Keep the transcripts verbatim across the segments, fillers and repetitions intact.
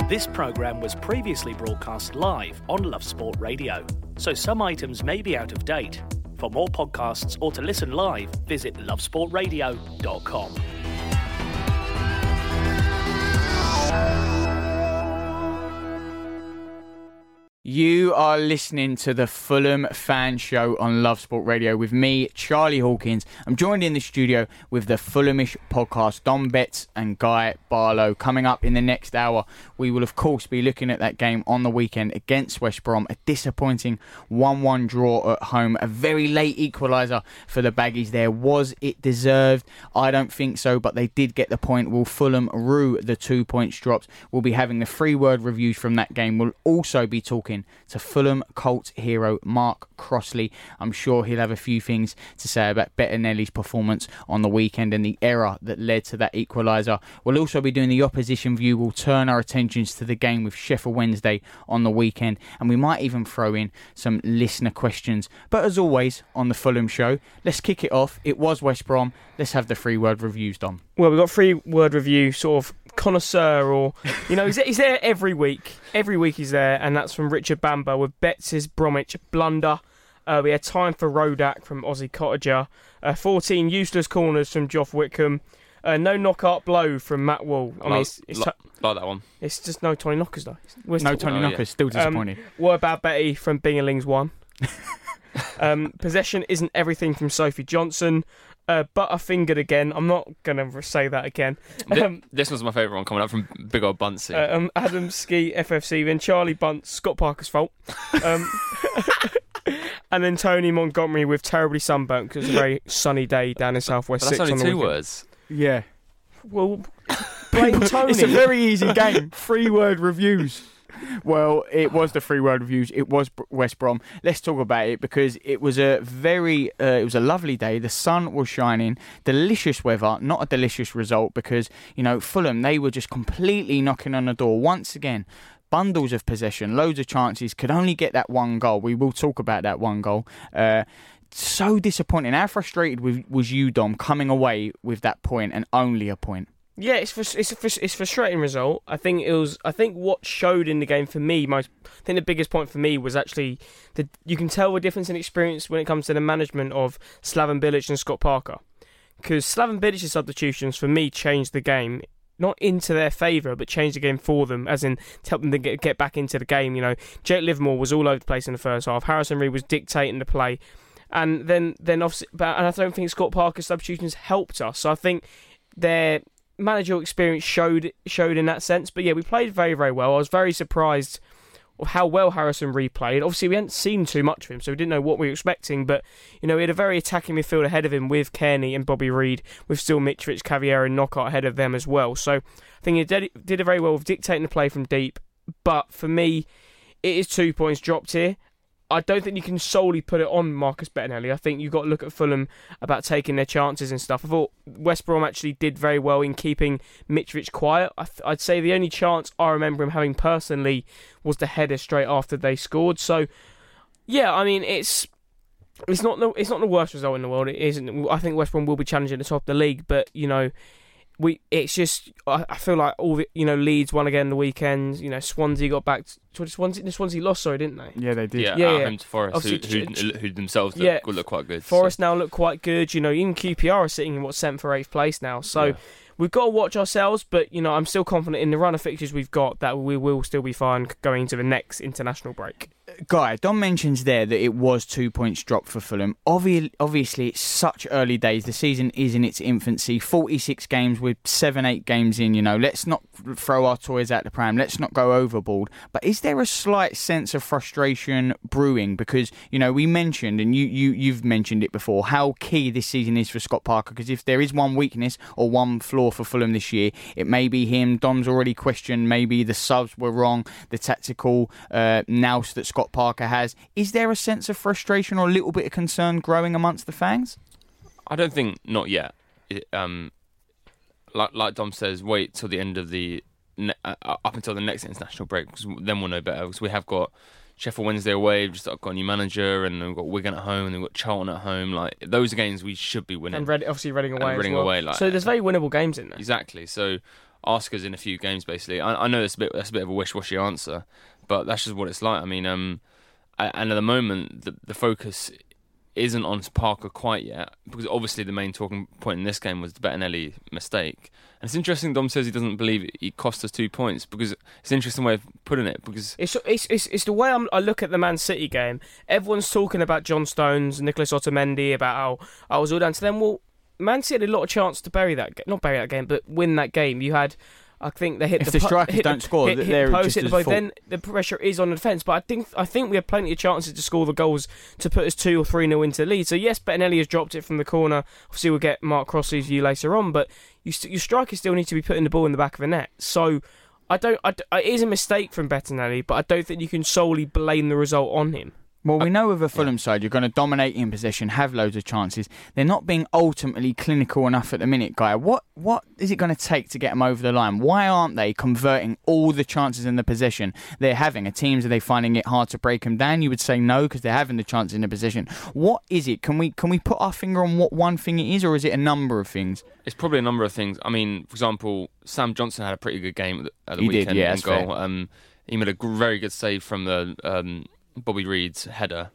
This programme was previously broadcast live on Love Sport Radio, so some items may be out of date. For more podcasts or to listen live, visit love sport radio dot com. You are listening to the Fulham Fan Show on Love Sport Radio with me, Charlie Hawkins. I'm joined in the studio with the Fulhamish podcast, Dom Betts and Guy Barlow. Coming up in the next hour, we will of course be looking at that game on the weekend against West Brom. A disappointing one one draw at home. A very late equaliser for the Baggies there. Was it deserved? I don't think so, but they did get the point. Will Fulham rue the two points dropped? We'll be having the three word reviews from that game. We'll also be talking to Fulham cult hero Mark Crossley. I'm sure he'll have a few things to say about Bettinelli's performance on the weekend and the error that led to that equaliser. We'll also be doing the opposition view. We'll turn our attentions to the game with Sheffield Wednesday on the weekend, and we might even throw in some listener questions. But as always on the Fulham show, let's kick it off. It was West Brom. Let's have the three word reviews, Dom. Well, we've got three word review sort of connoisseur, or you know, he's, he's there every week. Every week he's there, and that's from Richard Bamber with Betts' Bromwich blunder. Uh, we had time for Rodak from Aussie Cottager. Uh, fourteen useless corners from Joff Whitcomb. Uh, no knockout blow from Matt Wall. I mean, it's, it's like, like that one. It's just no Tony Knockers though. We're no Tony oh, Knockers. Yeah. Still disappointed. Um, what about Betty from Bingerlings one? um, possession isn't everything from Sophie Johnson. Uh, Butterfingered again. I'm not going to say that again. Um, this was my favourite one coming up from big old Buncy. Uh, um, Adam Ski, F F C, then Charlie Bunt, Scott Parker's fault. Um, and then Tony Montgomery with terribly sunburnt because it's a very sunny day down in South West Six. That's only on the two weekend. words. Yeah. Well, blame Tony. It's a very easy game. Three word reviews. Well, it was the three word reviews. It was West Brom. Let's talk about it because it was a very, uh, it was a lovely day. The sun was shining, delicious weather. Not a delicious result because you know Fulham, they were just completely knocking on the door once again. Bundles of possession, loads of chances. Could only get that one goal. We will talk about that one goal. Uh, so disappointing. How frustrated was you, Dom, coming away with that point and only a point? Yeah, it's it's a, it's a frustrating result. I think it was. I think what showed in the game for me, most I think the biggest point for me was actually that you can tell the difference in experience when it comes to the management of Slaven Bilic and Scott Parker, because Slaven Bilic's substitutions for me changed the game, not into their favour, but changed the game for them, as in to help them to get, get back into the game. You know, Jake Livermore was all over the place in the first half. Harrison Reed was dictating the play, and then then obviously, but and I don't think Scott Parker's substitutions helped us. So I think their managerial experience showed showed in that sense. But yeah, we played very, very well. I was very surprised of how well Harrison Reed played. Obviously, we hadn't seen too much of him, so we didn't know what we were expecting. But, you know, he had a very attacking midfield ahead of him with Kearney and Bobby Reed, with still Mitrovic, Caviera and Knockout ahead of them as well. So I think he did, did it very well with dictating the play from deep. But for me, it is two points dropped here. I don't think you can solely put it on Marcus Bettinelli. I think you've got to look at Fulham about taking their chances and stuff. I thought West Brom actually did very well in keeping Mitrovic quiet. I th- I'd say the only chance I remember him having personally was the header straight after they scored. So, yeah, I mean, it's it's not the, it's not the worst result in the world. It isn't. I think West Brom will be challenging at the top of the league, but, you know, we it's just I, I feel like all the, you know, Leeds won again the weekend. You know, Swansea got back. To, Swansea, Swansea lost, sorry, didn't they? Yeah, they did. Yeah, yeah, at yeah. home to Forest, who, who, who themselves look, yeah. look quite good. Forest so. now look quite good. You know, even Q P R are sitting in what seventh or eighth place now. So. Yeah. We've got to watch ourselves, but you know I'm still confident in the run of fixtures we've got that we will still be fine going into the next international break. Guy, Don mentions there that it was two points dropped for Fulham. Obvi- obviously, it's such early days. The season is in its infancy. forty-six games with seven, eight games in, you know. Let's not throw our toys out the pram. Let's not go overboard. But is there a slight sense of frustration brewing? Because, you know, we mentioned, and you, you, you've mentioned it before, how key this season is for Scott Parker. Because if there is one weakness or one flaw for Fulham this year, it may be him. Dom's already questioned maybe the subs were wrong, the tactical uh, nous that Scott Parker has. Is there a sense of frustration or a little bit of concern growing amongst the fans? I don't think not yet. It, um, like like Dom says, wait till the end of the ne- uh, up until the next international break, because then we'll know better. Because we have got Sheffield Wednesday away, we've just got a new manager, and we've got Wigan at home, and we've got Charlton at home. Like those are games we should be winning. And Red, obviously Reading away. And Reading as well. away, like, so there's very winnable games in there. Exactly. So ask us in a few games. Basically, I, I know that's a bit that's a bit of a wish-washy answer, but that's just what it's like. I mean, um, and at the moment, the the focus isn't on Parker quite yet, because obviously the main talking point in this game was the Bettinelli mistake. And it's interesting Dom says he doesn't believe he cost us two points, because it's an interesting way of putting it. Because It's it's it's, it's the way I'm, I look at the Man City game. Everyone's talking about John Stones, Nicholas Otamendi, about how I was all down to them. Well, Man City had a lot of chance to bury that, not bury that game, but win that game. You had, I think they hit if the, the strikers hit don't the, score, hit, hit they're the post, just hit the as post, full. then the pressure is on the defence. But I think I think we had plenty of chances to score the goals to put us two or three nil into the lead. So yes, Bettinelli has dropped it from the corner. Obviously, we'll get Mark Crossley's view later on, but you st- your strikers still need to be putting the ball in the back of the net. So I don't. I, it is a mistake from Bettinelli, but I don't think you can solely blame the result on him. Well, we know with a Fulham side, you're going to dominate in possession, have loads of chances. They're not being ultimately clinical enough at the minute, Guy. What what is it going to take to get them over the line? Why aren't they converting all the chances in the possession they're having? Are teams, are they finding it hard to break them down? You would say no, because they're having the chances in the possession. What is it? Can we can we put our finger on what one thing it is, or is it a number of things? it's probably a number of things. I mean, for example, Sam Johnson had a pretty good game at the, at the He weekend did, yeah, in that's goal. fair. Um, he made a g- very good save from the um, Bobby Reed's header.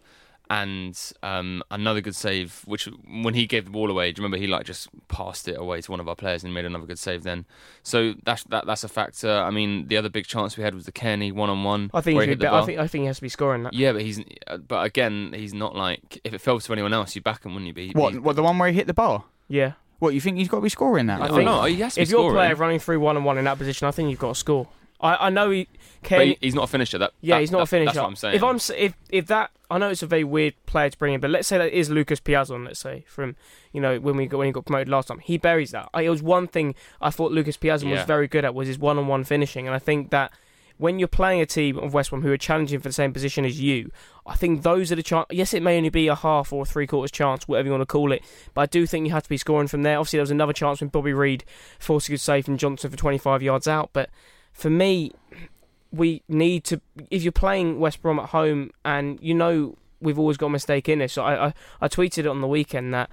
And um, another good save, which when he gave the ball away, do you remember he like just passed it away to one of our players and made another good save then. So that's that, that's a factor. I mean, the other big chance we had was the Kearney one on one. I think he should be, I think I think he has to be scoring that. Yeah, but he's but again he's not like, if it fell to anyone else, you back him, wouldn't you? Be What, what the one where he hit the bar? Yeah. What, you think he's got to be scoring that? I Oh, think no, he has to be if you're a scoring. player running through one on one in that position, I think you've got to score. I, I know he But can. he, he's not a finisher. That Yeah, that- he's not that, a finisher. That's what I'm saying. If I'm s- if if that, I know it's a very weird player to bring in, but let's say that is Lucas Piazon. Let's say from you know when we got, when he got promoted last time, he buries that. I, it was one thing I thought Lucas Piazon was Yeah. very good at, was his one-on-one finishing, and I think that when you're playing a team of West Brom who are challenging for the same position as you, I think those are the chance. Yes, it may only be a half or three quarters chance, whatever you want to call it, but I do think you have to be scoring from there. Obviously, there was another chance when Bobby Reed forced a good save from Johnson for twenty-five yards out, but for me, we need to, if you're playing West Brom at home, and you know we've always got a mistake in this. So I, I, I tweeted it on the weekend that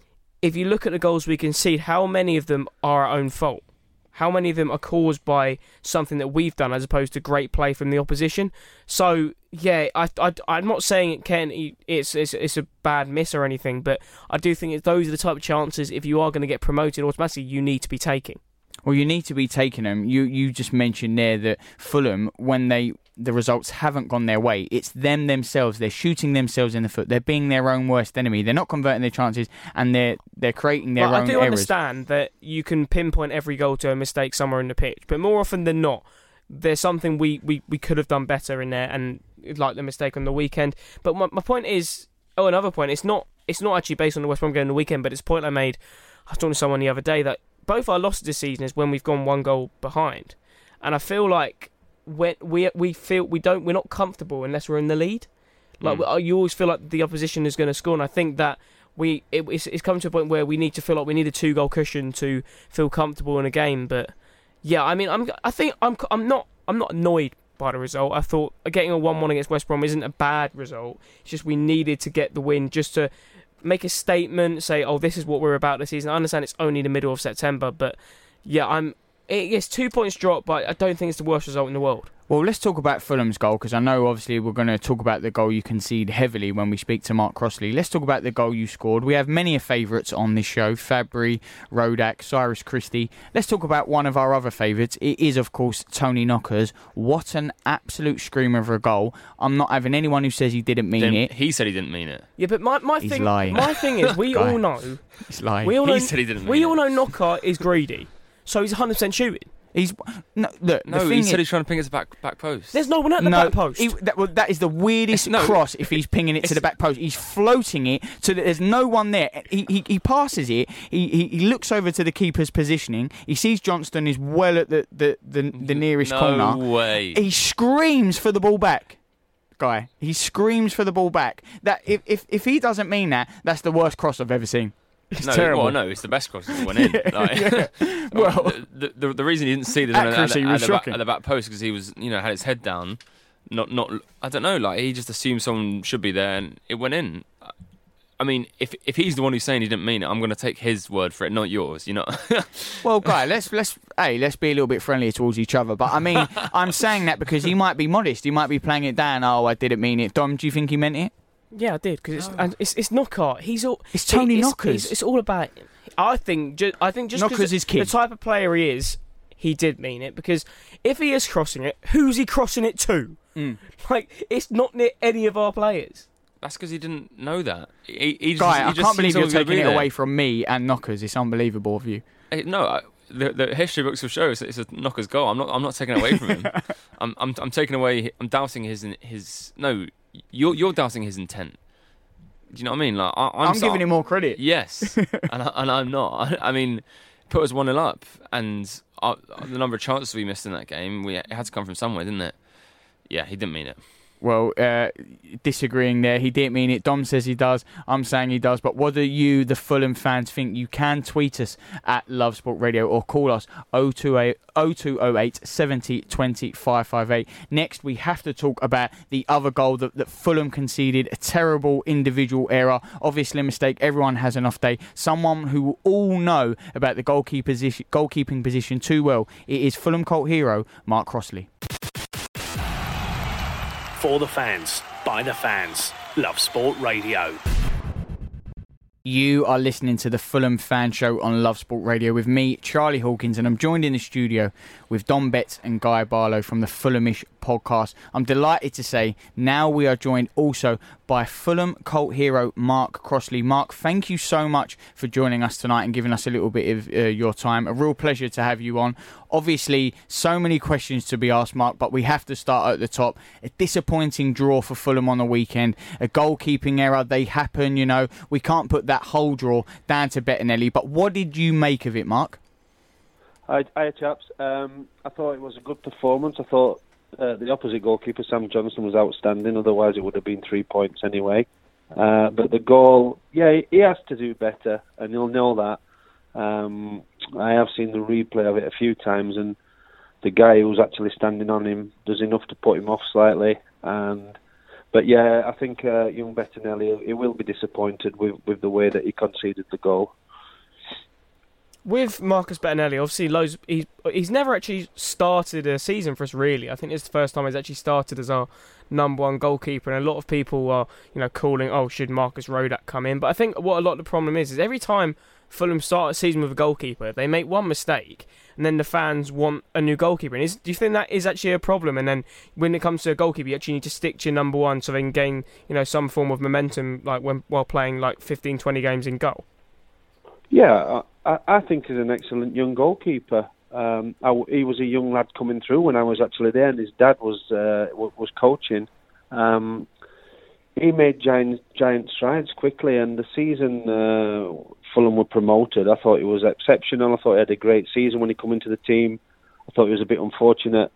if you look at the goals we concede, how many of them are our own fault? How many of them are caused by something that we've done as opposed to great play from the opposition? So yeah, I, I, I'm not saying it can, it's, it's it's a bad miss or anything, but I do think it's, those are the type of chances, if you are going to get promoted automatically, you need to be taking. Well, you need to be taking them. You you just mentioned there that Fulham, when they the results haven't gone their way, it's them themselves. They're shooting themselves in the foot. They're being their own worst enemy. They're not converting their chances, and they're they're creating their well, own I do errors. understand that you can pinpoint every goal to a mistake somewhere in the pitch, but more often than not, there's something we, we, we could have done better in there, and like the mistake on the weekend. But my, my point is, oh, another point. It's not it's not actually based on the West Brom game on the weekend, but it's a point I made. I was talking to someone the other day that both our losses this season is when we've gone one goal behind, and I feel like when we we feel we don't we're not comfortable unless we're in the lead. Like Mm. we, you always feel like the opposition is going to score, and I think that we it, it's, it's come to a point where we need to feel like we need a two goal cushion to feel comfortable in a game. But yeah, I mean, I'm I think I'm I'm not I'm not annoyed by the result. I thought getting a one one against West Brom isn't a bad result. It's just we needed to get the win just to make a statement, say, oh, this is what we're about this season. I understand it's only the middle of September, but yeah, I'm. It, yes, two points drop, but I don't think it's the worst result in the world. Well, let's talk about Fulham's goal, because I know obviously we're going to talk about the goal you concede heavily when we speak to Mark Crossley. Let's talk about the goal you scored. We have many a favourites on this show: Fabry, Rodak, Cyrus Christie. Let's talk about one of our other favourites. It is, of course, Tony Knockers. What an absolute screamer of a goal! I'm not having anyone who says he didn't mean Didn't- it. He said he didn't mean it. Yeah, but my, my He's thing, lying. my thing is, we Guy. all know, It's like we all He know, said he didn't we mean all it. know Knocker is greedy, so he's one hundred percent shooting. he's no. Look, No, the he thing said is, he's trying to ping it to back back post. There's no one at the no, back post. he- that, well, that is the weirdest It's- no, cross if he's pinging it to it's- the back post. He's floating it so that there's no one there. He he, he passes it. He, he he looks over to the keeper's positioning. He sees Johnston is well at the, the, the, the nearest no corner. way. He screams for the ball back. Guy, he screams for the ball back. That if, if if he doesn't mean that, that's the worst cross I've ever seen. It's no, terrible. well, no, it's the best cross that went in. Like, Well, the, the the reason he didn't see it at, accuracy at, was at, the back, shocking. at the back post because he was, you know, had his head down. Not, not. I don't know. Like he just assumed someone should be there, and it went in. I mean, if if he's the one who's saying he didn't mean it, I'm going to take his word for it, not yours. You know. Well, Guy, let's let's hey, let's be a little bit friendlier towards each other. But I mean, I'm saying that because he might be modest. He might be playing it down. Oh, I didn't mean it. Dom, do you think he meant it? Yeah, I did because it's, and it's it's Knockaert. He's all It's Tony it's, Knockers. It's, it's all about. I think. Ju- I think just Knockers because is kid. the type of player he is, he did mean it because if he is crossing it, who's he crossing it to? Mm. Like it's not near any of our players. That's because he didn't know that. He, he just, Guy, he I just can't believe seems you're to be taking it there. away from me and Knockers. It's unbelievable of you. Hey, no, I, the the history books will show it's, it's a Knocker's goal. I'm not I'm not taking it away from him. I'm I'm I'm taking away. I'm doubting his his. No, you're you're doubting his intent. Do you know what I mean? Like I, I'm, I'm so- giving him more credit. Yes, and I, and I'm not. I, I mean, put us one nil up, and uh, the number of chances we missed in that game, we it had to come from somewhere, didn't it? Yeah, he didn't mean it. Well, uh, disagreeing there. He didn't mean it. Dom says he does. I'm saying he does. But what do you, the Fulham fans, think? You can tweet us at Love Sport Radio or call us oh two oh eight seven oh two oh five five eight. Next, we have to talk about the other goal that, that Fulham conceded. A terrible individual error. Obviously a mistake. Everyone has an off day. Someone who will all know about the goalkeeper position, goalkeeping position too well. It is Fulham cult hero, Mark Crossley. For the fans, by the fans, Love Sport Radio. You are listening to the Fulham Fan Show on Love Sport Radio with me, Charlie Hawkins, and I'm joined in the studio with Dom Betts and Guy Barlow from the Fulhamish podcast. I'm delighted to say now we are joined also by Fulham cult hero Mark Crossley. Mark, thank you so much for joining us tonight and giving us a little bit of uh, your time. A real pleasure to have you on. Obviously, so many questions to be asked, Mark, but we have to start at the top. A disappointing draw for Fulham on the weekend. A goalkeeping error, they happen, you know. We can't put that whole draw down to Bettinelli, but what did you make of it, Mark? Hi, hi chaps. Um, I thought it was a good performance. I thought uh, the opposite goalkeeper, Sam Johnson, was outstanding. Otherwise, it would have been three points anyway. Uh, but the goal, yeah, he has to do better, and he'll know that. Um, I have seen the replay of it a few times, and the guy who's actually standing on him does enough to put him off slightly. And but yeah, I think uh, young Bettinelli, he will be disappointed with, with the way that he conceded the goal. With Marcus Bettinelli, obviously, loads. He's he's never actually started a season for us. Really, I think it's the first time he's actually started as our number one goalkeeper. And a lot of people are, you know, calling, "Oh, should Marcus Rodak come in?" But I think what a lot of the problem is is every time Fulham start a season with a goalkeeper, they make one mistake, and then the fans want a new goalkeeper. And is, do you think that is actually a problem? And then when it comes to a goalkeeper, you actually need to stick to your number one so they can gain, you know, some form of momentum, like when while playing like fifteen, twenty games in goal. Yeah, I, I think he's an excellent young goalkeeper. Um, I, he was a young lad coming through when I was actually there, and his dad was uh, was coaching. Um, he made giant giant strides quickly, and the season uh, Fulham were promoted, I thought it was exceptional. I thought he had a great season when he came into the team. I thought it was a bit unfortunate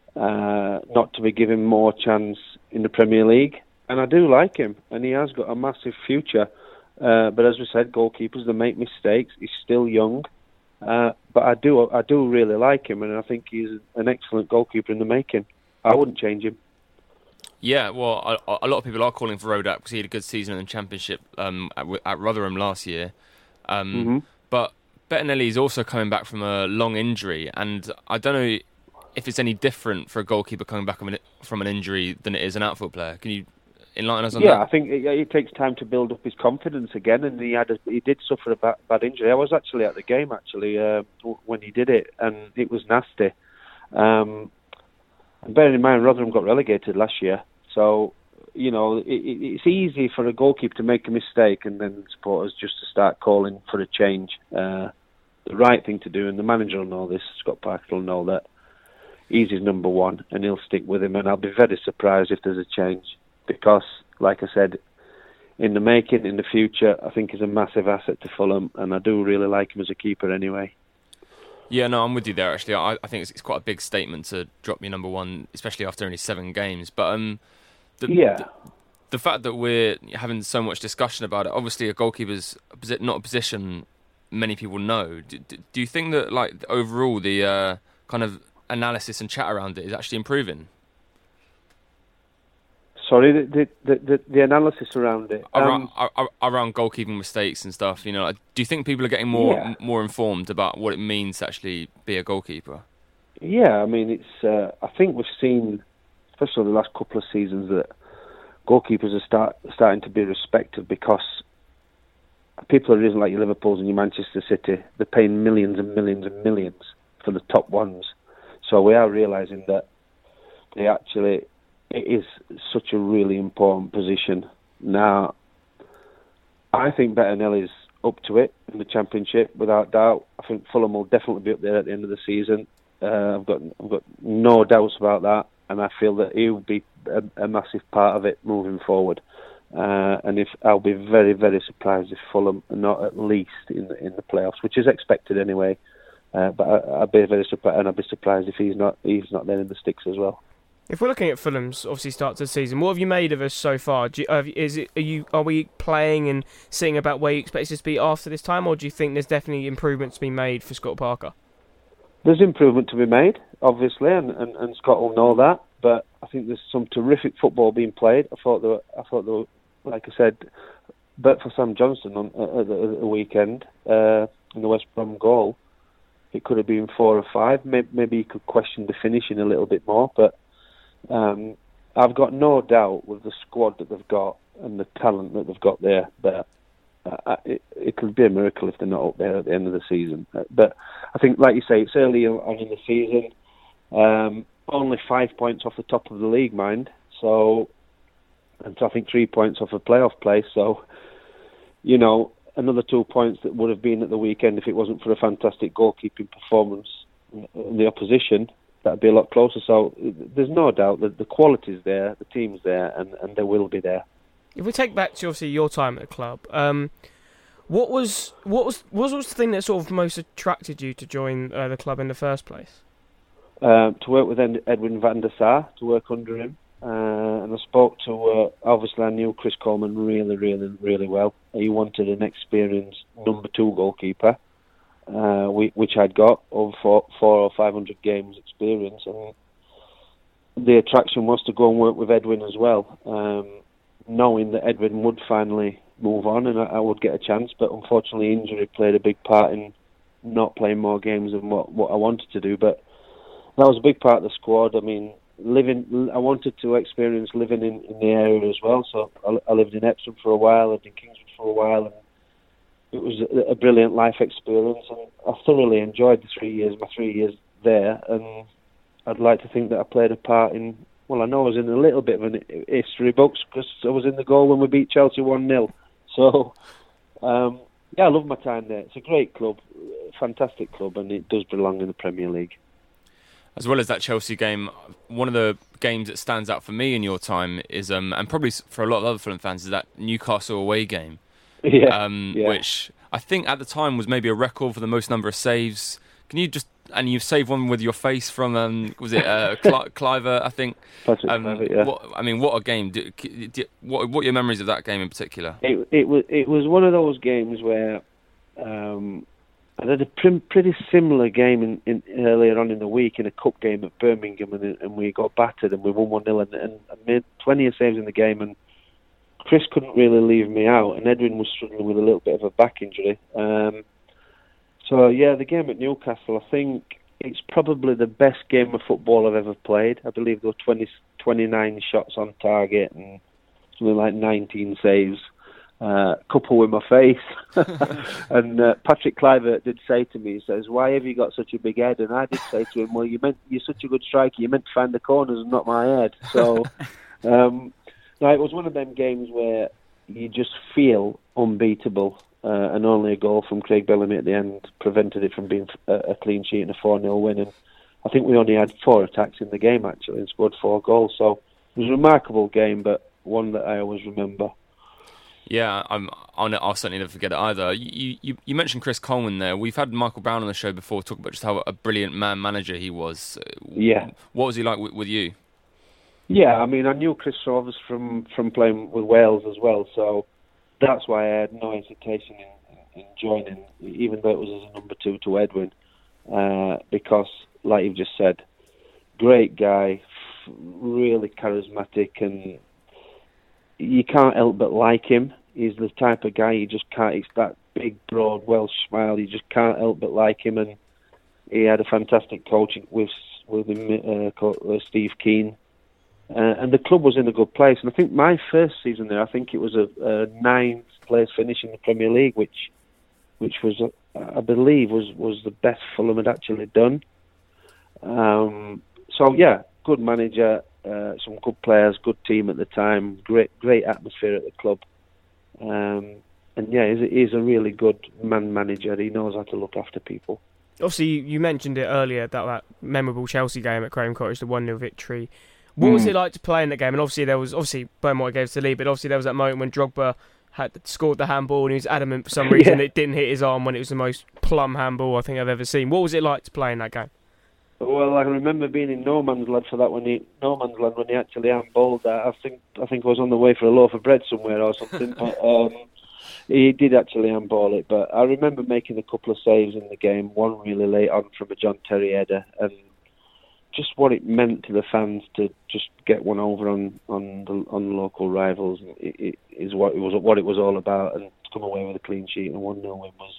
uh, not to be given more chance in the Premier League, and I do like him, and he has got a massive future. Uh, but as we said, goalkeepers, they make mistakes. He's still young, uh, but I do I do really like him, and I think he's an excellent goalkeeper in the making. I wouldn't change him. Yeah, well, a, a lot of people are calling for Rodak because he had a good season in the Championship um, at, at Rotherham last year. Um, Mm-hmm. But Bettinelli is also coming back from a long injury, and I don't know if it's any different for a goalkeeper coming back from an, from an injury than it is an outfield player. Can you enlighten us on yeah, that? I think it, it takes time to build up his confidence again, and he had a, he did suffer a bad, bad injury. I was actually at the game actually uh, when he did it, and it was nasty. Um, and bearing in mind, Rotherham got relegated last year, so you know it, it, it's easy for a goalkeeper to make a mistake, and then supporters just to start calling for a change. Uh, the right thing to do, and the manager will know this. Scott Parker will know that he's his number one, and he'll stick with him. And I'll be very surprised if there's a change. Because, like I said, in the making, in the future, I think he's a massive asset to Fulham, and I do really like him as a keeper anyway. Yeah, no, I'm with you there, actually. I, I think it's, it's quite a big statement to drop your number one, especially after only seven games. But um, the, Yeah. the, the fact that we're having so much discussion about it, obviously a goalkeeper's a posi- not a position many people know. Do, do, do you think that, like, overall, the uh, kind of analysis and chat around it is actually improving? Sorry, the the, the the analysis around it. Around, Um, around goalkeeping mistakes and stuff, you know, like, do you think people are getting more Yeah. more informed about what it means to actually be a goalkeeper? Yeah, I mean, it's. Uh, I think we've seen, especially the last couple of seasons, that goalkeepers are start starting to be respected because people are isn't like your Liverpools and your Manchester City. They're paying millions and millions and millions for the top ones. So we are realising that they actually it is such a really important position. Now, I think Bettinelli's up to it in the Championship without doubt. I think Fulham will definitely be up there at the end of the season. Uh, I've got I've got no doubts about that, and I feel that he'll be a, a massive part of it moving forward. Uh, and if I'll be very very surprised if Fulham are not at least in the, in the playoffs, which is expected anyway. Uh, but I, I'd be very surprised, and I'd be surprised if he's not he's not there in the sticks as well. If we're looking at Fulham's obviously start to the season, what have you made of us so far? Do you, uh, is it are you are we playing and seeing about where you expect us to be after this time, or do you think there's definitely improvement to be made for Scott Parker? There's improvement to be made, obviously, and, and, and Scott will know that. But I think there's some terrific football being played. I thought there, were, I thought there, were, like I said, but for Sam Johnson on uh, at the, at the weekend uh, in the West Brom goal, it could have been four or five. Maybe, maybe you could question the finishing a little bit more, but. Um, I've got no doubt with the squad that they've got and the talent that they've got there that uh, it, it could be a miracle if they're not up there at the end of the season. Uh, but I think, like you say, it's early on in the season. Um, only five points off the top of the league, mind. So, and I think three points off a playoff place. So, you know, another two points that would have been at the weekend if it wasn't for a fantastic goalkeeping performance in the opposition. That'd be a lot closer. So there's no doubt that the quality's there, the team's there, and, and they will be there. If we take back to obviously your time at the club, um, what was what was what was the thing that sort of most attracted you to join uh, the club in the first place? Um, to work with Edwin van der Sar, to work under him, uh, and I spoke to. Uh, obviously, I knew Chris Coleman really, really, really well. He wanted an experienced number two goalkeeper. Uh, we, which I'd got over four, four or five hundred games experience, and the attraction was to go and work with Edwin as well, um, knowing that Edwin would finally move on and I, I would get a chance. But unfortunately, injury played a big part in not playing more games than what, what I wanted to do. But that was a big part of the squad. I mean, living, I wanted to experience living in, in the area as well. So I, I lived in Epsom for a while, lived in Kingswood for a while, and it was a brilliant life experience, and I thoroughly enjoyed the three years, my three years there, and I'd like to think that I played a part in, well, I know I was in a little bit of an history books because I was in the goal when we beat Chelsea one nil. So, um, yeah, I love my time there. It's a great club, fantastic club, and it does belong in the Premier League. As well as that Chelsea game, one of the games that stands out for me in your time is, um, and probably for a lot of other Fulham fans, is that Newcastle away game. Yeah, um, yeah. Which I think at the time was maybe a record for the most number of saves. Can you just and you've saved one with your face from um, was it uh, Cl- Cliver? I think. Patrick um, Cliver, yeah. What, I mean, what a game! Do, do, what what are your memories of that game in particular? It it was it was one of those games where um, I had a pr- pretty similar game in, in earlier on in the week in a cup game at Birmingham, and, and we got battered and we won one nil, and, and I made twenty saves in the game, and Chris couldn't really leave me out, and Edwin was struggling with a little bit of a back injury. Um, so, yeah, the game at Newcastle, I think it's probably the best game of football I've ever played. I believe there were twenty, twenty-nine shots on target and something like nineteen saves, uh, couple with my face. and uh, Patrick Cliver did say to me, he says, "Why have you got such a big head?" And I did say to him, "Well, you meant you're such a good striker, you meant to find the corners and not my head." So... Um, No, it was one of them games where you just feel unbeatable, uh, and only a goal from Craig Bellamy at the end prevented it from being a, a clean sheet and a four nil win. And I think we only had four attacks in the game, actually, and scored four goals. So it was a remarkable game, but one that I always remember. Yeah, I'm, I'll, I'll certainly never forget it either. You, you you mentioned Chris Coleman there. We've had Michael Brown on the show before talk about just how a brilliant man manager he was. Yeah. What was he like with, with you? Yeah, I mean, I knew Chris Rovers from, from playing with Wales as well, so that's why I had no hesitation in, in joining, even though it was as a number two to Edwin, uh, because, like you've just said, great guy, really charismatic, and you can't help but like him. He's the type of guy you just can't. It's that big, broad Welsh smile. You just can't help but like him, and he had a fantastic coach with with him, uh, called, uh, Steve Keane, uh, and the club was in a good place. And I think my first season there, I think it was a, a ninth place finish in the Premier League, which which was, uh, I believe, was was the best Fulham had actually done. Um, so yeah, good manager, uh, some good players, good team at the time, great great atmosphere at the club. Um, and yeah, he's a, he's a really good man manager. He knows how to look after people. Obviously, you mentioned it earlier, that, that memorable Chelsea game at Craven Cottage, the one nil victory. What mm. was it like to play in that game? And obviously, there was obviously Beaumont gave us the lead, but obviously there was that moment when Drogba had scored the handball and he was adamant for some reason yeah. it didn't hit his arm when it was the most plumb handball I think I've ever seen. What was it like to play in that game? Well, I remember being in no man's land for that when he no man's land when he actually handballed that. I think I think I was on the way for a loaf of bread somewhere or something. But um, he did actually handball it. But I remember making a couple of saves in the game. One really late on from a John Terry header, and just what it meant to the fans to just get one over on on the on the local rivals it, it, is what it was what it was all about. And to come away with a clean sheet and one nil win was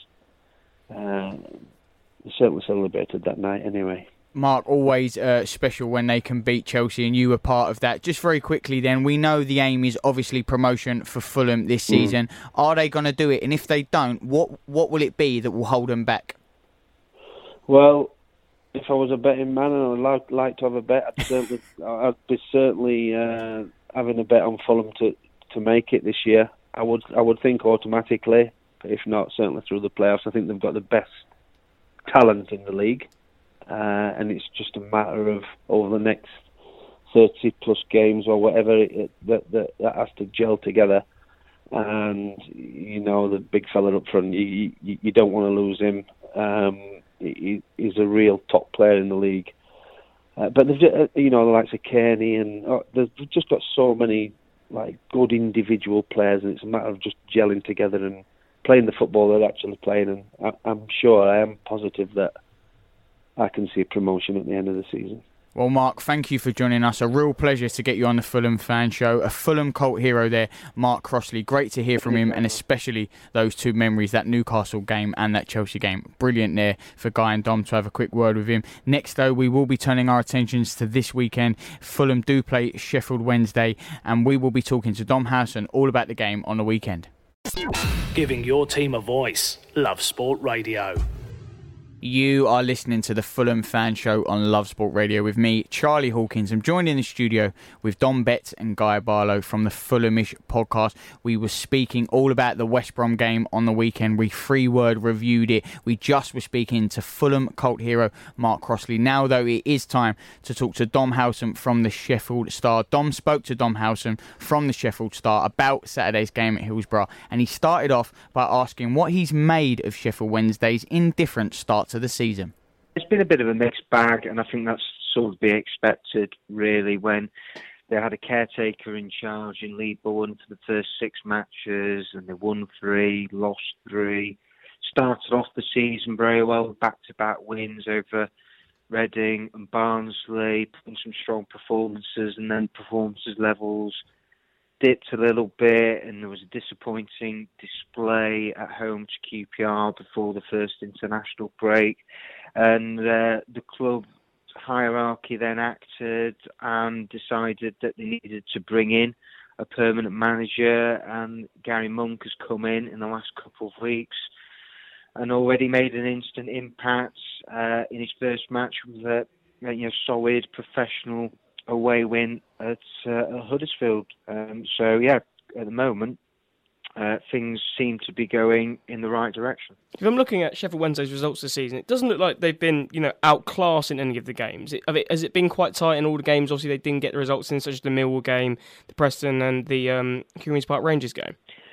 uh, certainly celebrated that night anyway. Mark, always uh, special when they can beat Chelsea, and you were part of that. Just very quickly then, we know the aim is obviously promotion for Fulham this season. Mm. Are they going to do it? And if they don't, what what will it be that will hold them back? Well, if I was a betting man and I'd like, like to have a bet, I'd, certainly, I'd be certainly uh, having a bet on Fulham to, to make it this year. I would I would think automatically, but if not, certainly through the playoffs. I think they've got the best talent in the league. Uh, and it's just a matter of over the next thirty plus games or whatever it, it, that, that that has to gel together. And you know, the big fella up front, you you, you don't want to lose him. Um, he, he's a real top player in the league. Uh, but they've just, you know, the likes of Kearney, and oh, they've just got so many like good individual players, and it's a matter of just gelling together and playing the football they're actually playing. And I, I'm sure, I am positive that I can see a promotion at the end of the season. Well, Mark, thank you for joining us. A real pleasure to get you on the Fulham Fan Show. A Fulham cult hero there, Mark Crossley. Great to hear from him, and especially those two memories, that Newcastle game and that Chelsea game. Brilliant there for Guy and Dom to have a quick word with him. Next, though, we will be turning our attentions to this weekend. Fulham do play Sheffield Wednesday, and we will be talking to Dom Howson all about the game on the weekend. Giving your team a voice. Love Sport Radio. You are listening to the Fulham Fan Show on Love Sport Radio with me, Charlie Hawkins. I'm joined in the studio with Dom Betts and Guy Barlow from the Fulhamish podcast. We were speaking all about the West Brom game on the weekend. We three-word reviewed it. We just were speaking to Fulham cult hero Mark Crossley. Now, though, it is time to talk to Dom Howson from the Sheffield Star. Dom spoke to Dom Howson from the Sheffield Star about Saturday's game at Hillsborough, and he started off by asking what he's made of Sheffield Wednesday's indifferent start to the season. It's been a bit of a mixed bag, and I think that's sort of be expected, really, when they had a caretaker in charge in Lee Bowen for the first six matches, and they won three, lost three, started off the season very well with back-to-back wins over Reading and Barnsley, putting some strong performances, and then performances levels dipped a little bit, and there was a disappointing display at home to Q P R before the first international break. And uh, the club hierarchy then acted and decided that they needed to bring in a permanent manager, and Gary Monk has come in in the last couple of weeks and already made an instant impact uh, in his first match with a you know, solid professional away win at uh, Huddersfield. Um, so, yeah, at the moment, uh, things seem to be going in the right direction. If I'm looking at Sheffield Wednesday's results this season, it doesn't look like they've been, you know, outclassed in any of the games. It, has it been quite tight in all the games? Obviously, they didn't get the results in, such as the Millwall game, the Preston and the um, Queen's Park Rangers game.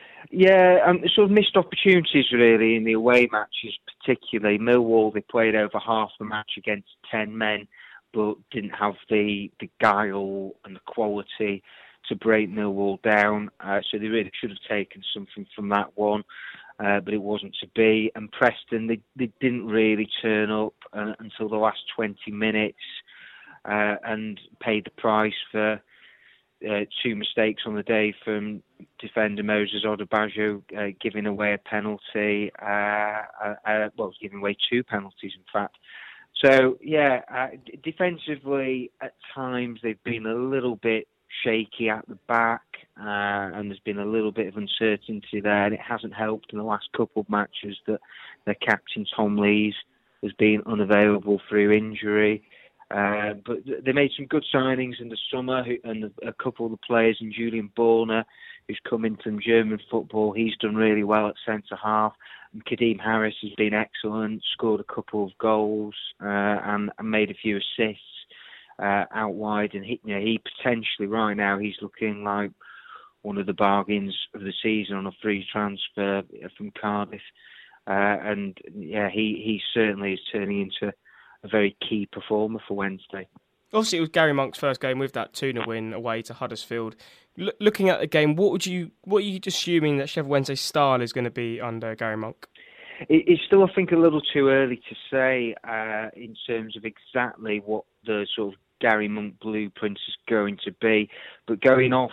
Yeah, um, sort of missed opportunities, really, in the away matches, particularly. Millwall, they played over half the match against ten men, but didn't have the, the guile and the quality to break Millwall down. Uh, so they really should have taken something from that one, uh, but it wasn't to be. And Preston, they, they didn't really turn up uh, until the last twenty minutes uh, and paid the price for uh, two mistakes on the day from defender Moses Odubajo, uh, giving away a penalty. Uh, uh, uh, well, giving away two penalties, in fact. So, yeah, uh, d- defensively, at times they've been a little bit shaky at the back, uh, and there's been a little bit of uncertainty there, and it hasn't helped in the last couple of matches that their captain, Tom Lees, has been unavailable through injury. Uh, but they made some good signings in the summer, who, and a couple of the players, in Julian Borner, who's come in from German football. He's done really well at centre-half. And Kadeem Harris has been excellent, scored a couple of goals uh, and, and made a few assists uh, out wide. And he, you know, he potentially, right now, he's looking like one of the bargains of the season on a free transfer from Cardiff. Uh, and, yeah, he, he certainly is turning into a very key performer for Wednesday. Obviously, it was Gary Monk's first game with that two nil win away to Huddersfield. L- looking at the game, what would you, what are you assuming that Sheffield Wednesday's style is going to be under Gary Monk? It, it's still, I think, a little too early to say uh, in terms of exactly what the sort of Gary Monk blueprint is going to be. But going off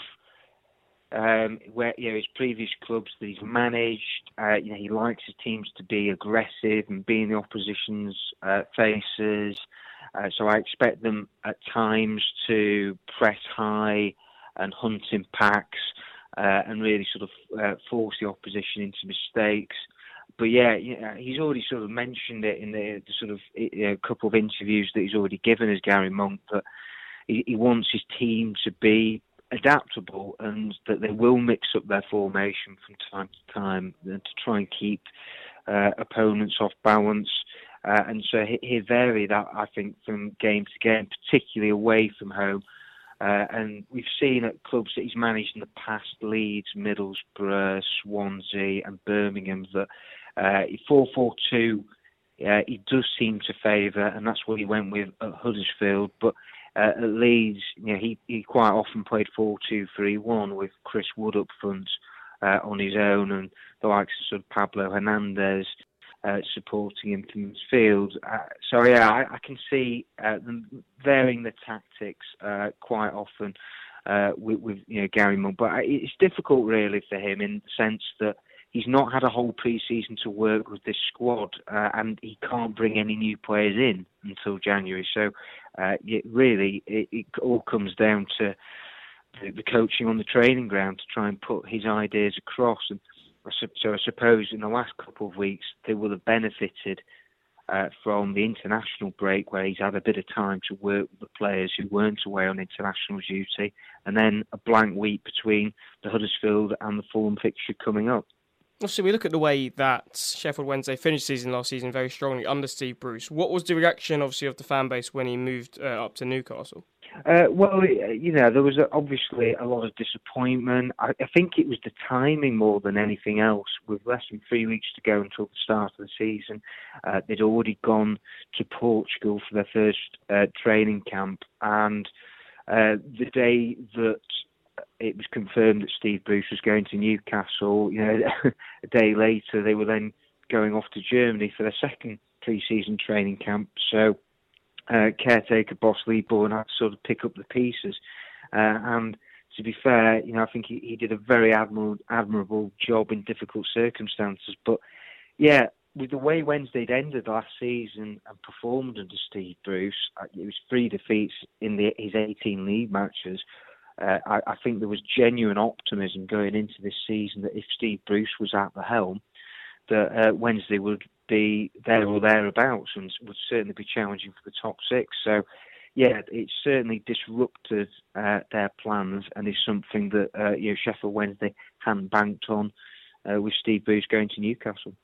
um, where you know his previous clubs that he's managed, uh, you know, he likes his teams to be aggressive and be in the opposition's uh, faces. Uh, so I expect them at times to press high and hunt in packs uh, and really sort of uh, force the opposition into mistakes. But yeah, yeah, he's already sort of mentioned it in the, the sort of you know, couple of interviews that he's already given as Gary Monk, that he, he wants his team to be adaptable and that they will mix up their formation from time to time to try and keep uh, opponents off balance. Uh, and so he, he'll vary that, I think, from game to game, particularly away from home. Uh, and we've seen at clubs that he's managed in the past, Leeds, Middlesbrough, Swansea and Birmingham, that uh, four four two uh, he does seem to favour, and that's what he went with at Huddersfield. But uh, at Leeds, you know, he, he quite often played four two three one with Chris Wood up front uh, on his own, and the likes of, sort of Pablo Hernandez uh, supporting him from midfield. Uh, so yeah, I, I can see uh, them varying the tactics uh, quite often uh, with, with you know Gary Monk. But it's difficult really for him in the sense that he's not had a whole pre-season to work with this squad, uh, and he can't bring any new players in until January. So uh, it really, it, it all comes down to the, the coaching on the training ground to try and put his ideas across. And so I suppose in the last couple of weeks they will have benefited uh, from the international break, where he's had a bit of time to work with the players who weren't away on international duty, and then a blank week between the Huddersfield and the Fulham fixture coming up. Obviously, we look at the way that Sheffield Wednesday finished the season last season very strongly under Steve Bruce. What was the reaction, obviously, of the fan base when he moved uh, up to Newcastle? Uh, well, you know, there was obviously a lot of disappointment. I, I think it was the timing more than anything else. With less than three weeks to go until the start of the season, uh, they'd already gone to Portugal for their first uh, training camp, and uh, the day that it was confirmed that Steve Bruce was going to Newcastle, you know, a day later they were then going off to Germany for their second pre-season training camp. So uh, caretaker boss Lee Bourne had to sort of pick up the pieces. Uh, and to be fair, you know, I think he, he did a very admirable, admirable job in difficult circumstances. But yeah, with the way Wednesday'd ended last season and performed under Steve Bruce, it was three defeats in the, his eighteen league matches. Uh, I, I think there was genuine optimism going into this season that if Steve Bruce was at the helm, that uh, Wednesday would be there or thereabouts and would certainly be challenging for the top six. So, yeah, it certainly disrupted uh, their plans and is something that uh, you know, Sheffield Wednesday hadn't banked on uh, with Steve Bruce going to Newcastle.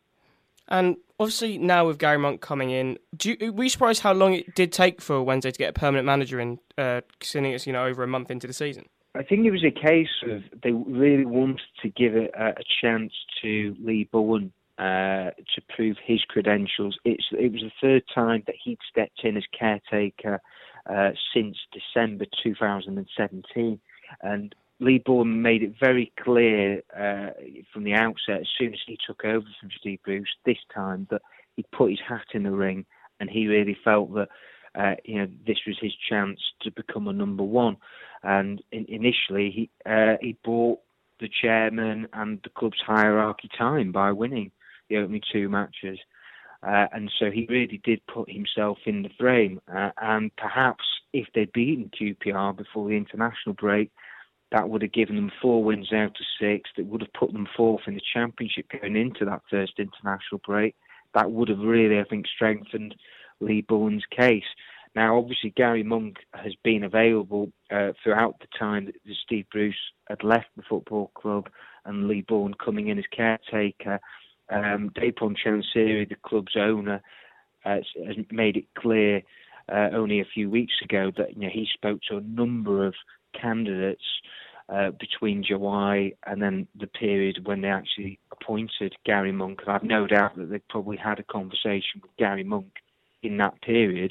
And obviously now with Gary Monk coming in, do you, were you surprised how long it did take for Wednesday to get a permanent manager in, uh, considering it's, you know, over a month into the season? I think it was a case of they really wanted to give it a, a chance to Lee Bowen uh, to prove his credentials. It's, it was the third time that he'd stepped in as caretaker uh, since December two thousand seventeen, and Lee Bowen made it very clear uh, from the outset, as soon as he took over from Steve Bruce this time, that he put his hat in the ring, and he really felt that uh, you know, this was his chance to become a number one. And in, initially, he uh, he bought the chairman and the club's hierarchy time by winning the opening two matches. Uh, and so he really did put himself in the frame. Uh, and perhaps if they'd beaten Q P R before the international break, that would have given them four wins out of six. That would have put them fourth in the championship going into that first international break. That would have really, I think, strengthened Lee Bowen's case. Now, obviously, Gary Monk has been available uh, throughout the time that Steve Bruce had left the football club and Lee Bowen coming in as caretaker. Um, Dejphon Chansiri, the club's owner, uh, has made it clear uh, only a few weeks ago that you know he spoke to a number of candidates uh, between July and then the period when they actually appointed Gary Monk. And I've no doubt that they probably had a conversation with Gary Monk in that period.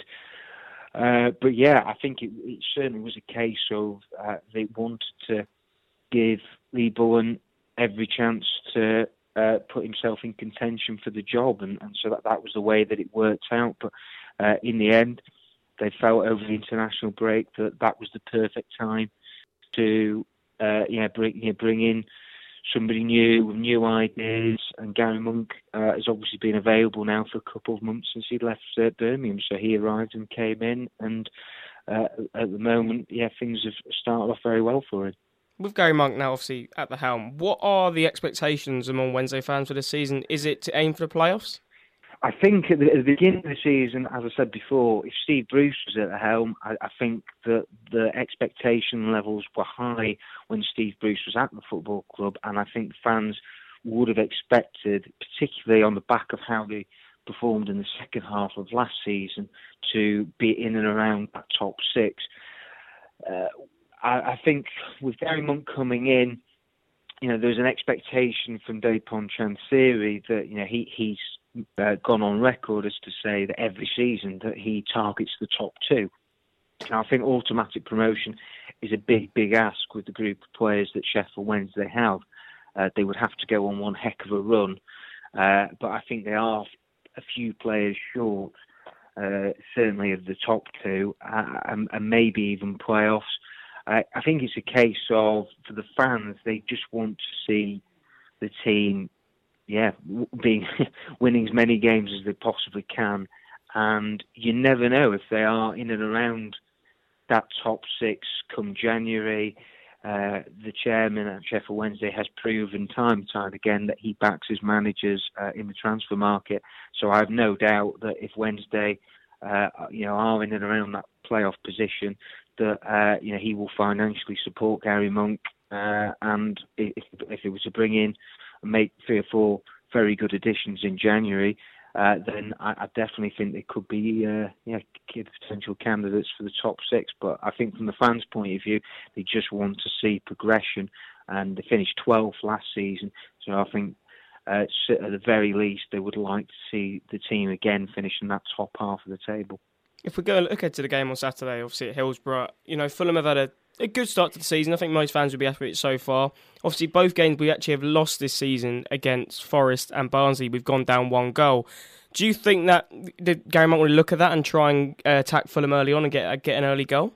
Uh, but yeah, I think it, it certainly was a case of uh, they wanted to give Lee Bowen every chance to uh, put himself in contention for the job, and, and so that, that was the way that it worked out. But uh, in the end, they felt over the international break that that was the perfect time to uh, yeah bring you know, bring in somebody new with new ideas. And Gary Monk uh, has obviously been available now for a couple of months since he left uh, Birmingham. So he arrived and came in, and uh, at the moment, yeah, things have started off very well for him. With Gary Monk now obviously at the helm, what are the expectations among Wednesday fans for this season? Is it to aim for the playoffs? I think at the, at the beginning of the season, as I said before, if Steve Bruce was at the helm, I, I think that the expectation levels were high when Steve Bruce was at the football club, and I think fans would have expected, particularly on the back of how they performed in the second half of last season, to be in and around that top six. Uh, I, I think with Gary Monk coming in, you know, there's an expectation from Dejphon Chansiri that, you know, he, he's uh, gone on record as to say that every season that he targets the top two. Now, I think automatic promotion is a big, big ask with the group of players that Sheffield Wednesday have. Uh, they would have to go on one heck of a run. Uh, but I think they are a few players short, uh, certainly of the top two, uh, and, and maybe even playoffs. Uh, I think it's a case of, for the fans, they just want to see the team, yeah, being winning as many games as they possibly can. And you never know if they are in and around that top six come January. Uh, the chairman at Sheffield Wednesday has proven time and time again that he backs his managers uh, in the transfer market. So I have no doubt that if Wednesday, uh, you know, are in and around that playoff position, that uh, you know he will financially support Gary Monk, uh, and if if it was to bring in and make three or four very good additions in January, uh, then I, I definitely think they could be uh, yeah potential candidates for the top six. But I think from the fans' point of view, they just want to see progression, and they finished twelfth last season. So I think uh, at the very least they would like to see the team again finish in that top half of the table. If we go and look ahead to the game on Saturday, obviously at Hillsborough, you know, Fulham have had a, a good start to the season. I think most fans will be happy with it so far. Obviously, both games we actually have lost this season against Forest and Barnsley. We've gone down one goal. Do you think that did Gary Monk want to look at that and try and uh, attack Fulham early on and get uh, get an early goal?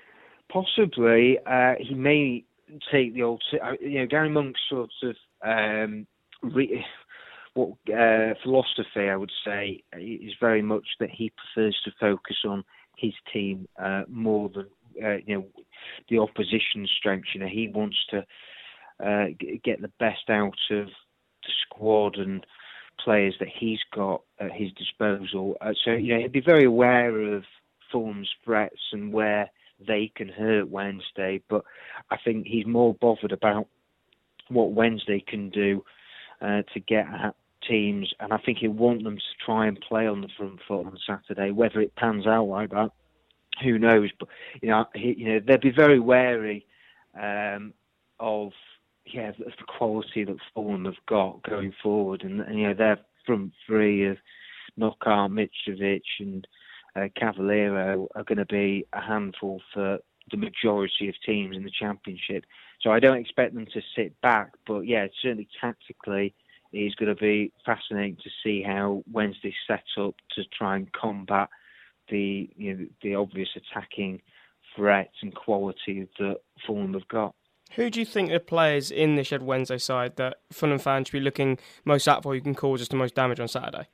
Possibly. Uh, he may take the old... You know, Gary Monk's sort of... Um, re- What uh, philosophy, I would say, is very much that he prefers to focus on his team uh, more than uh, you know the opposition's strengths. You know, he wants to uh, get the best out of the squad and players that he's got at his disposal. Uh, so, you know, he'd be very aware of Fulham's threats and where they can hurt Wednesday. But I think he's more bothered about what Wednesday can do uh, to get at teams, and I think he'll want them to try and play on the front foot on Saturday. Whether it pans out like that, who knows? But you know, he, you know, they'd be very wary um, of yeah the quality that Fulham have got going forward, and, and you know their front three of Knockaert, Mitrovic, and uh, Cavaleiro are going to be a handful for the majority of teams in the Championship. So I don't expect them to sit back, but yeah, certainly tactically, it's going to be fascinating to see how Wednesday's set up to try and combat the you know the obvious attacking threats and quality that Fulham have got. Who do you think the players in the Sheffield Wednesday side that Fulham fans should be looking most out for, who can cause us the most damage on Saturday?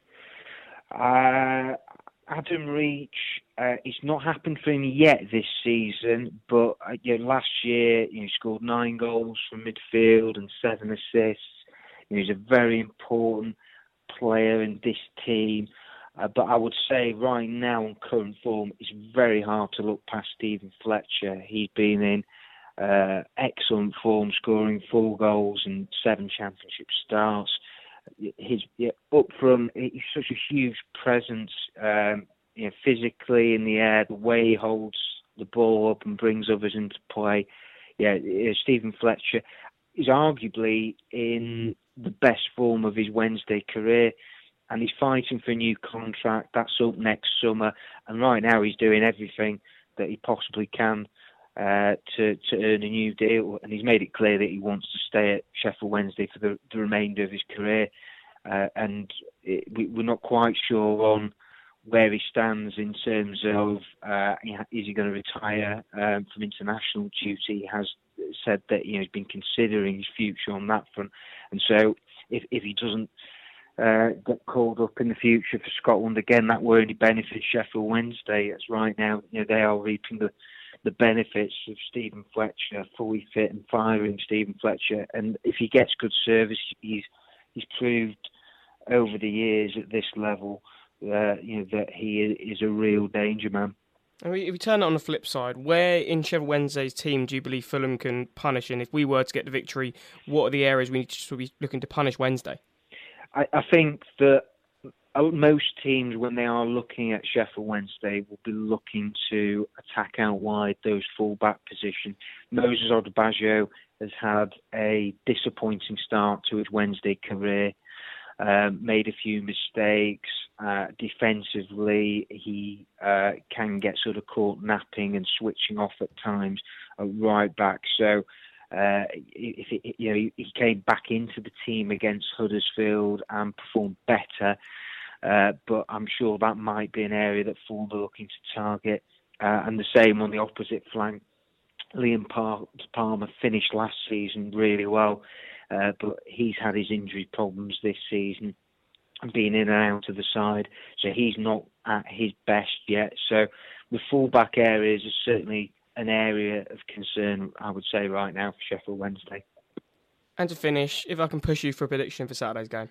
Uh, Adam Reach, uh, it's not happened for him yet this season, but uh, you know, last year you know, he scored nine goals from midfield and seven assists. You know, he's a very important player in this team. Uh, but I would say right now on current form, it's very hard to look past Stephen Fletcher. He's been in uh, excellent form, scoring four goals and seven championship starts. His yeah, up from he's such a huge presence, um, you know, physically in the air, the way he holds the ball up and brings others into play. Yeah, Stephen Fletcher is arguably in the best form of his Wednesday career. And he's fighting for a new contract. That's up next summer. And right now he's doing everything that he possibly can uh, to to earn a new deal. And he's made it clear that he wants to stay at Sheffield Wednesday for the, the remainder of his career. Uh, and it, we, we're not quite sure on where he stands in terms of uh, is he going to retire um, from international duty. He has said that you know, he's been considering his future on that front. And so if, if he doesn't Uh, get called up in the future for Scotland again, that will only benefit Sheffield Wednesday. As right now, you know, they are reaping the, the benefits of Stephen Fletcher, fully fit and firing Stephen Fletcher. And if he gets good service, he's he's proved over the years at this level, uh, you know, that he is a real danger man. And if we turn it on the flip side, where in Sheffield Wednesday's team do you believe Fulham can punish? And if we were to get the victory, what are the areas we need to be looking to punish Wednesday? I, I think that most teams, when they are looking at Sheffield Wednesday, will be looking to attack out wide those full-back positions. Moses Odubajo has had a disappointing start to his Wednesday career, um, made a few mistakes. Uh, defensively, he uh, can get sort of caught napping and switching off at times at right back. So, Uh, if it, you know, he came back into the team against Huddersfield and performed better, uh, but I'm sure that might be an area that Fulham are looking to target. Uh, and the same on the opposite flank. Liam Palmer finished last season really well, uh, but he's had his injury problems this season and been in and out of the side, so he's not at his best yet. So the full-back areas are certainly an area of concern, I would say, right now for Sheffield Wednesday. And to finish, if I can push you for a prediction for Saturday's game.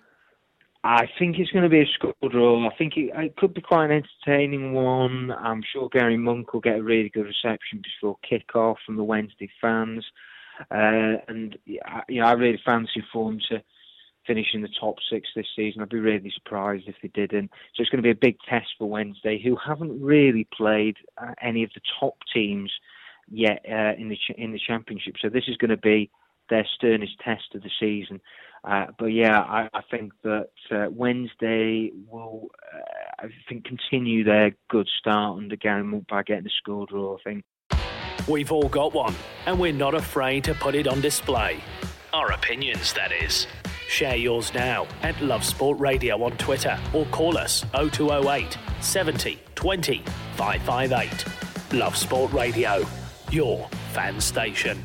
I think it's going to be a score draw. I think it, it could be quite an entertaining one. I'm sure Gary Monk will get a really good reception before kick-off from the Wednesday fans. Uh, and you know, I really fancy Fulham to finish in the top six this season. I'd be really surprised if they didn't. So it's going to be a big test for Wednesday, who haven't really played uh, any of the top teams yet uh, in the ch- in the Championship. So this is going to be their sternest test of the season. Uh, but yeah, I, I think that uh, Wednesday will, uh, I think, continue their good start under Gary Monk by getting a score draw, I think. We've all got one, and we're not afraid to put it on display. Our opinions, that is. Share yours now at Love Sport Radio on Twitter or call us oh two oh eight, seventy, twenty, five five eight. Love Sport Radio, your fan station.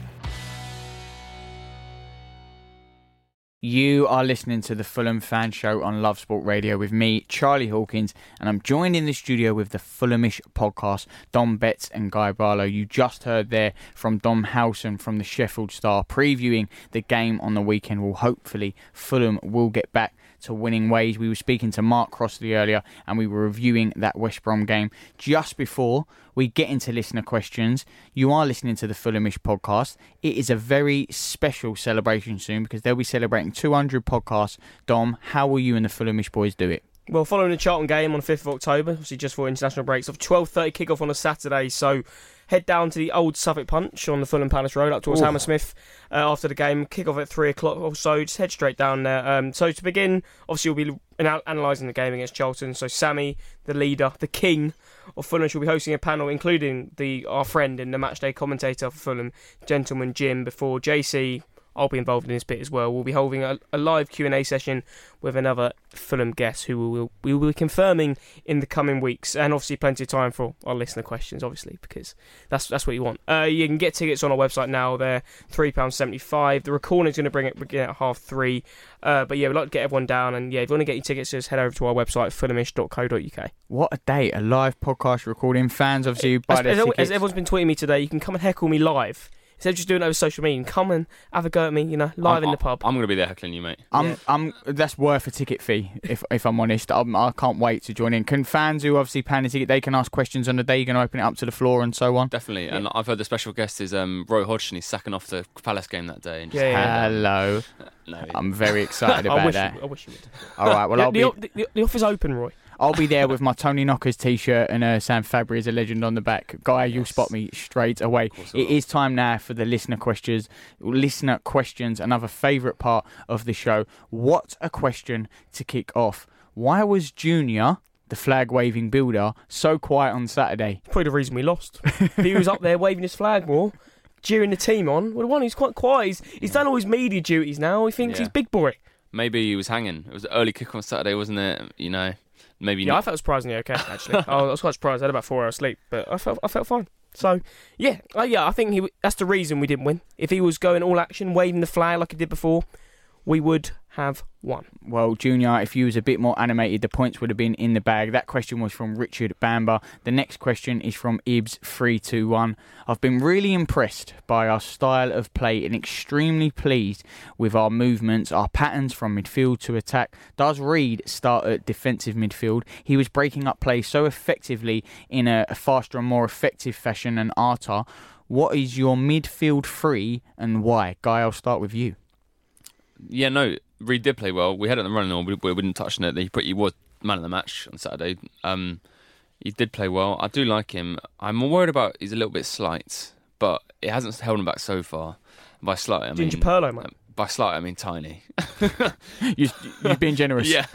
You are listening to the Fulham Fan Show on Love Sport Radio with me, Charlie Hawkins, and I'm joined in the studio with the Fulhamish podcast, Dom Betts and Guy Barlow. You just heard there from Dom Howson from the Sheffield Star previewing the game on the weekend. Well, hopefully Fulham will get back to winning ways. We were speaking to Mark Crossley earlier and we were reviewing that West Brom game. Just before we get into listener questions, you are listening to the Fulhamish podcast. It is a very special celebration soon because they'll be celebrating two hundred podcasts. Dom, how will you and the Fulhamish boys do it? Well, following the Charlton game on the fifth of October, obviously just for international breaks, of twelve thirty kick-off on a Saturday, so head down to the old Suffolk Punch on the Fulham Palace Road up towards Ooh. Hammersmith uh, after the game. Kick-off at three o'clock or so, just head straight down there. Um, so to begin, obviously we'll be an- analysing the game against Charlton, so Sammy, the leader, the king of Fulham, will be hosting a panel, including the our friend and the matchday commentator for Fulham, gentleman Jim, before J C, I'll be involved in this bit as well. We'll be holding a, a live Q and A session with another Fulham guest who we will, we will be confirming in the coming weeks, and obviously plenty of time for our listener questions, obviously, because that's that's what you want. Uh, you can get tickets on our website now. They're three pounds seventy-five. The recording's going to bring it begin at half three. Uh, but yeah, we'd like to get everyone down, and yeah, if you want to get your tickets, just head over to our website, fulhamish dot co dot uk. What a day, a live podcast recording. Fans, obviously, buy as, their as, tickets. as everyone's been tweeting me today, you can come and heckle me live. Instead of just doing it over social media, come and have a go at me, you know, live I'm, in the pub. I'm going to be there heckling you, mate. I'm, Yeah. I'm. That's worth a ticket fee. If if I'm honest, I'm, I can't wait to join in. Can fans who obviously plan a ticket, they can ask questions on the day. You're going to open it up to the floor and so on. Definitely. And I've heard the special guest is um, Roy Hodgson. He's sacking off the Palace game that day. And just Yeah, yeah. Hello. No, I'm very excited I about wish that. You, I wish you would. All right. Well, the, I'll be. the, the, the offer's open, Roy. I'll be there with my Tony Knockers t-shirt and uh, Sam Fabry as a legend on the back. Guy, you'll Yes. spot me straight away. course I It will. is time now for the listener questions. Listener questions, another favourite part of the show. What a question to kick off. Why was Junior, the flag-waving builder, so quiet on Saturday? Probably the reason we lost. If he was up there waving his flag more, cheering the team on, would have won. He's quite quiet. He's, he's done all his media duties now. He thinks Yeah. he's big boy. Maybe he was hanging. It was an early kick on Saturday, wasn't it? You know, maybe Yeah, not. I felt surprisingly okay, actually. I was quite surprised. I had about four hours sleep, but I felt I felt fine. So, yeah, uh, yeah, I think he. that's the reason we didn't win. If he was going all action, waving the flag like he did before, we would have won. Well, Junior, if you was a bit more animated, the points would have been in the bag. That question was from Richard Bamber. The next question is from Ibs three two one. I've been really impressed by our style of play and extremely pleased with our movements, our patterns from midfield to attack. Does Reid start at defensive midfield? He was breaking up play so effectively in a, a faster and more effective fashion than Arta. What is your midfield three and why? Guy, I'll start with you. Yeah, no, Reid did play well. We had it on the running on, we, we didn't touch on it. He, put, he was man of the match on Saturday. Um, he did play well. I do like him. I'm worried about he's a little bit slight, but it hasn't held him back so far. By slight, I mean Ginger Perlo, mate. by slight, I mean tiny. You, you've been generous. yeah,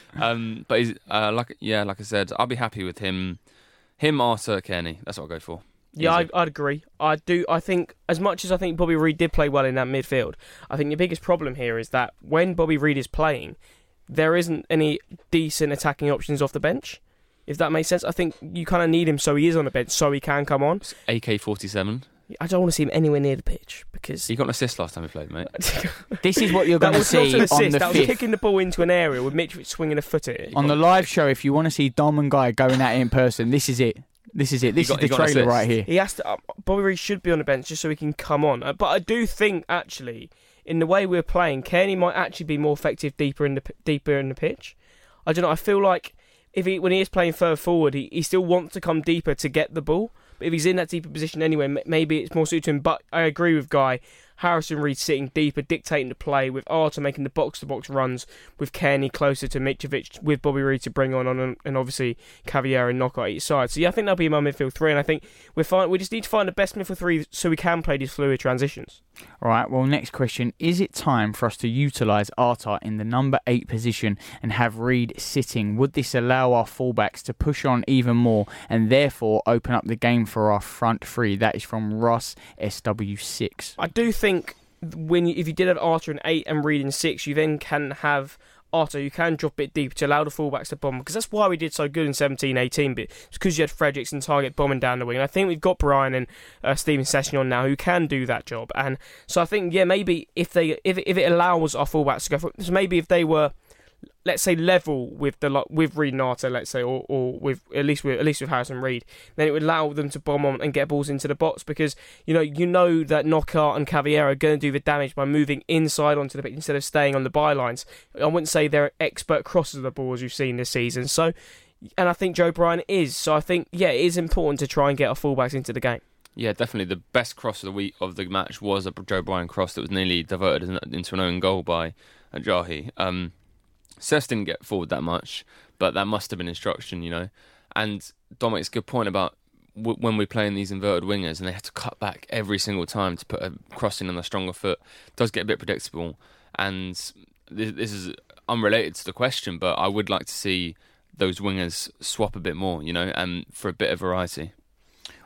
um, but he's uh, like yeah, like I said, I'll be happy with him. Him, Arthur, Kearney. That's what I'll go for. Yeah, I, Easy. I'd agree. I do. I think as much as I think Bobby Reid did play well in that midfield, I think the biggest problem here is that when Bobby Reid is playing, there isn't any decent attacking options off the bench. If that makes sense, I think you kind of need him so he is on the bench, so he can come on. A K forty-seven. I don't want to see him anywhere near the pitch because He got an assist last time he played, mate. This is what you're that going to was not see an assist. on the That was fifth. kicking the ball into an area with Mitrovic swinging a foot at it. On the live show, if you want to see Dom and Guy going at it in person, this is it. This is it. This He got- is he the got an trailer assist. right here. He has to. Uh, Bobby Reid should be on the bench just so he can come on. Uh, but I do think actually, in the way we're playing, Kearney might actually be more effective deeper in the p- deeper in the pitch. I don't know. I feel like if he when he is playing further forward, he, he still wants to come deeper to get the ball. But if he's in that deeper position anyway, m- maybe it's more suited to him. But I agree with Guy. Harrison Reid sitting deeper, dictating the play, with Arta making the box-to-box runs, with Kearney closer to Mitrovic, with Bobby Reid to bring on, on and obviously Cavalier and Knockout each side. So yeah, I think that'll be my midfield three, and I think we're fine. We just need to find the best midfield three so we can play these fluid transitions. All right, well, next question. Is it time for us to utilise Arta in the number eight position and have Reid sitting? Would this allow our fullbacks to push on even more and therefore open up the game for our front three? That is from Ross S W six. I do think when you, if you did have Arta in eight and Reid in six, you then can have Arta, you can drop it deep to allow the fullbacks to bomb, because that's why we did so good in seventeen eighteen, but it's because you had Fredericks and Target bombing down the wing. And I think we've got Brian and uh, Steven Sessignon now who can do that job. And so I think, yeah, maybe if they if it, if it allows our fullbacks to go for, so maybe if they were, let's say, level with the with Reid and Arta, let's say, or, or with at least with at least with Harrison Reid, then it would allow them to bomb on and get balls into the box, because you know you know that Knockout and Cavalier are going to do the damage by moving inside onto the pitch instead of staying on the bylines. I wouldn't say they're expert crossers of the ball as you've seen this season. So, and I think Joe Bryan is. So I think yeah, it is important to try and get our fullbacks into the game. Yeah, definitely. The best cross of the week of the match was a Joe Bryan cross that was nearly diverted into an own goal by Ajahi. Um, Cess didn't get forward that much, but that must have been instruction, you know. And Dominic's good point about w- when we're playing these inverted wingers and they have to cut back every single time to put a crossing on the stronger foot, it does get a bit predictable. And this, this is unrelated to the question, but I would like to see those wingers swap a bit more, you know, and for a bit of variety.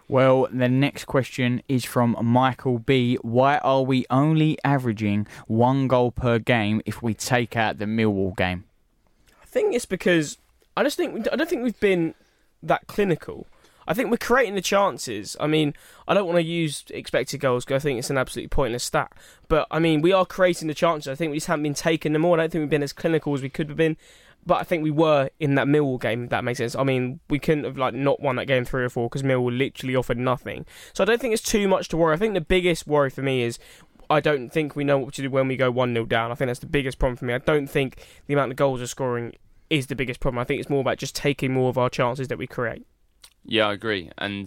Well, the next question is from Michael B. Why are we only averaging one goal per game if we take out the Millwall game? I think it's because I just think I don't think we've been that clinical. I think we're creating the chances. I mean, I don't want to use expected goals because I think it's an absolutely pointless stat. But, I mean, we are creating the chances. I think we just haven't been taking them all. I don't think we've been as clinical as we could have been. But I think we were in that Millwall game, if that makes sense. I mean, we couldn't have like not won that game three or four because Millwall literally offered nothing. So I don't think it's too much to worry. I think the biggest worry for me is I don't think we know what to do when we go one nil down. I think that's the biggest problem for me. I don't think the amount of goals we're scoring is the biggest problem. I think it's more about just taking more of our chances that we create. Yeah, I agree. And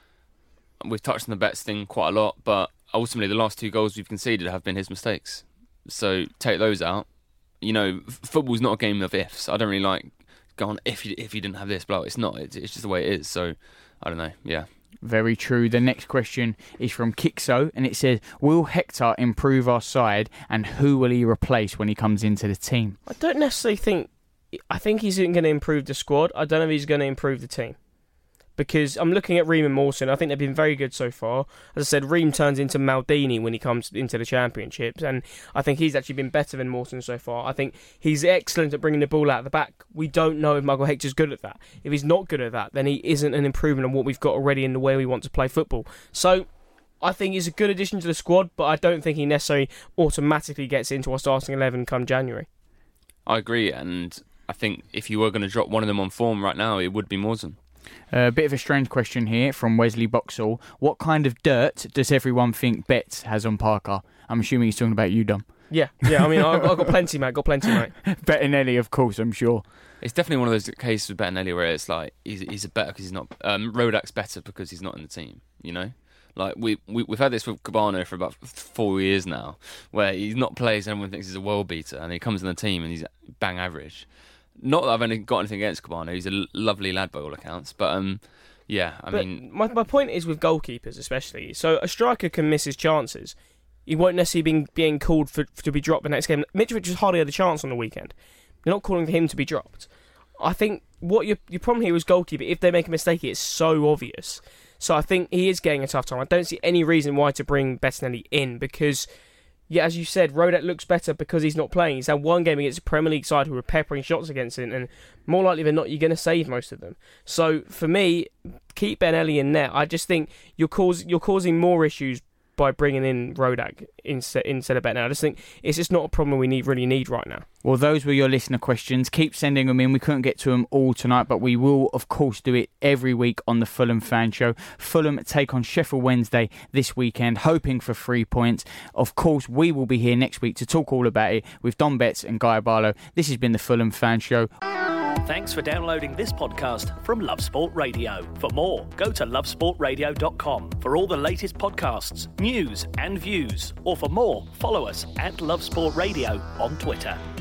we've touched on the bets thing quite a lot, but ultimately the last two goals we've conceded have been his mistakes. So take those out. You know, football's not a game of ifs. I don't really like going, if you, if you didn't have this, blah. It's not. It's, it's just the way it is. So, I don't know. Yeah. Very true. The next question is from Kixo, and it says, will Hector improve our side, and who will he replace when he comes into the team? I don't necessarily think... I think he's going to improve the squad. I don't know if he's going to improve the team. Because I'm looking at Ream and Mawson. I think they've been very good so far. As I said, Ream turns into Maldini when he comes into the Championships, and I think he's actually been better than Mawson so far. I think he's excellent at bringing the ball out of the back. We don't know if Michael Hector's good at that. If he's not good at that, then he isn't an improvement on what we've got already in the way we want to play football. So I think he's a good addition to the squad, but I don't think he necessarily automatically gets into our starting eleven come January. I agree, and I think if you were going to drop one of them on form right now, it would be Mawson. A uh, bit of a strange question here from Wesley Boxall. What kind of dirt does everyone think Betts has on Parker? I'm assuming he's talking about you, Dom. Yeah, yeah. I mean, I've, I've got plenty, mate. Got plenty, mate. Bettinelli, of course, I'm sure. It's definitely one of those cases with Bettinelli where it's like he's he's a better because he's not. Um, Rodak's better because he's not in the team. You know, like we, we we've had this with Cabano for about four years now, where he's not plays everyone thinks he's a world beater, and he comes in the team and he's bang average. Not that I've only got anything against Cabano. He's a l- lovely lad by all accounts. But, um, yeah, I but mean... My, my point is with goalkeepers especially. So a striker can miss his chances. He won't necessarily be being called for, for to be dropped the next game. Mitrovic has hardly had a chance on the weekend. They're not calling for him to be dropped. I think what your, your problem here is goalkeeper. If they make a mistake, it's so obvious. So I think he is getting a tough time. I don't see any reason why to bring Bettinelli in because... Yeah, as you said, Rodak looks better because he's not playing. He's had one game against a Premier League side who are peppering shots against him, and more likely than not, you're going to save most of them. So, for me, keep Benelli in net. I just think you're, cause, you're causing more issues by bringing in Rodak instead, instead of Bettinelli. I just think it's just not a problem we need really need right now. Well, those were your listener questions. Keep sending them in. We couldn't get to them all tonight, but we will, of course, do it every week on the Fulham Fan Show. Fulham take on Sheffield Wednesday this weekend, hoping for three points. Of course, we will be here next week to talk all about it with Dom Betts and Guy Barlow. This has been the Fulham Fan Show. Thanks for downloading this podcast from Love Sport Radio. For more, go to love sport radio dot com for all the latest podcasts, news and views. Or for more, follow us at Love Sport Radio on Twitter.